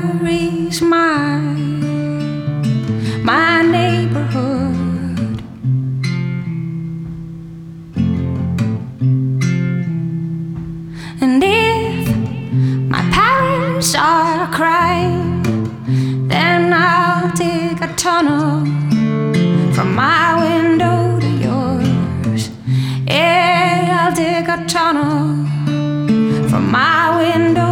Reach my neighborhood. And if my parents are crying, then I'll dig a tunnel from my window to yours. Yeah, I'll dig a tunnel from my window